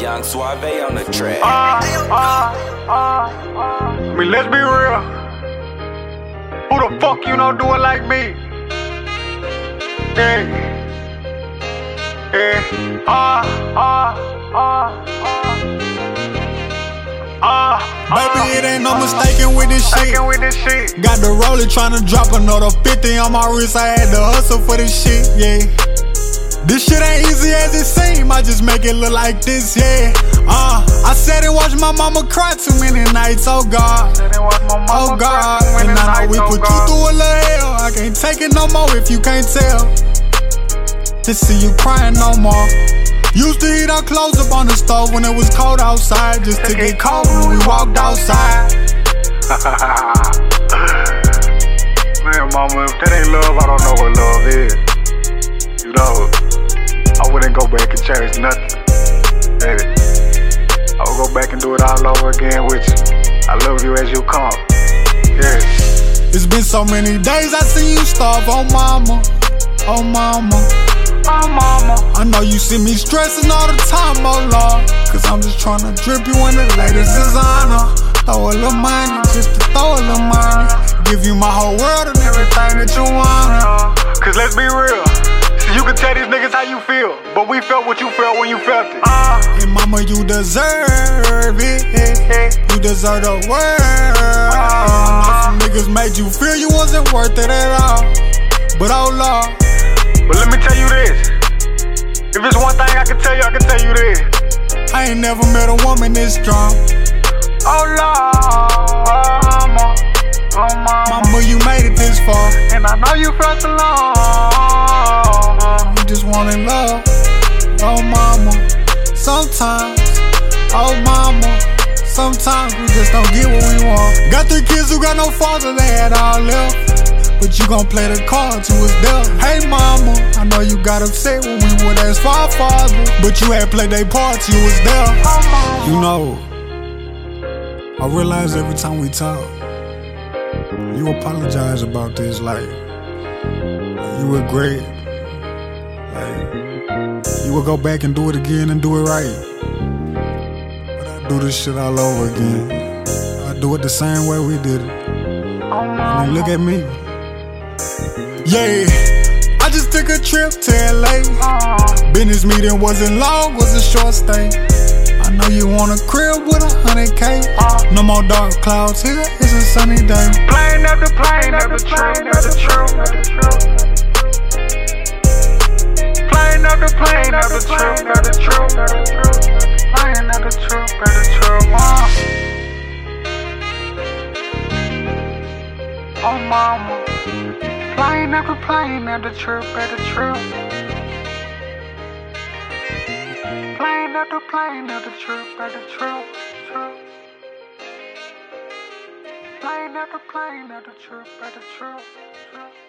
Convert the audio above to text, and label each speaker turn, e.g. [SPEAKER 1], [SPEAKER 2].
[SPEAKER 1] Young Suave on the track.
[SPEAKER 2] I mean, let's be real. Who the fuck you know do it like me? Yeah.
[SPEAKER 3] Baby, it ain't no mistaking with this shit. Got the roller tryna drop another 50 on my wrist. I had to hustle for this shit, yeah. This shit ain't easy as it seem. I just make it look like this, yeah. I sat and watched my mama cry too many nights, oh God. Oh God, and I know we put you through a little hell. I can't take it no more if you can't tell. To see you crying no more. Used to heat our clothes up on the stove when it was cold outside, just to get cold when we walked outside.
[SPEAKER 2] Man, mama, if that ain't love, I don't know what love is. You know, I wouldn't go back and change nothing. Baby, I would go back and do it all over again with you. I love you as you come. Yeah.
[SPEAKER 3] It's been so many days I seen you starve, oh mama, oh mama.
[SPEAKER 2] Oh mama,
[SPEAKER 3] I know you see me stressing all the time, oh Lord. Cause I'm just tryna drip you in the latest designer. Throw a little money, just to throw a little money. Give you my whole world and everything that you want.
[SPEAKER 2] Cause let's be real, you can tell these niggas how you feel, but we felt what you felt when you felt it.
[SPEAKER 3] And mama, you deserve it. You deserve the world. Some niggas made you feel you wasn't worth it at all. But oh Lord,
[SPEAKER 2] but let me tell you this. If it's one thing I can tell you this.
[SPEAKER 3] I ain't never met a woman this strong.
[SPEAKER 2] Oh Lord, mama, oh mama.
[SPEAKER 3] Mama, you made it this far.
[SPEAKER 2] And I know you felt alone.
[SPEAKER 3] You just wanted love. Oh mama, sometimes. Oh mama, sometimes we just don't get what we want. Got 3 kids who got no father, they had all left. But you gon' play the cards, you was there. Hey mama, I know you got upset when we would ask for our father, but you had played their parts, you was there. You know, I realize every time we talk, you apologize about this, like you were great. Like, you would go back and do it again and do it right. But I do this shit all over again. I do it the same way we did it. I mean, look at me. Yeah, I just took a trip to LA. Business meeting wasn't long, was a short stay. I know you want a crib with 100K. No more dark clouds here, it's a sunny day.
[SPEAKER 2] Plane after plane after plane after true. Plane after plane after true after true. Plane after true after true. Oh mama. Plane after plane after trip after trip. Plane after plane after trip after trip. Plane after plane after trip after trip.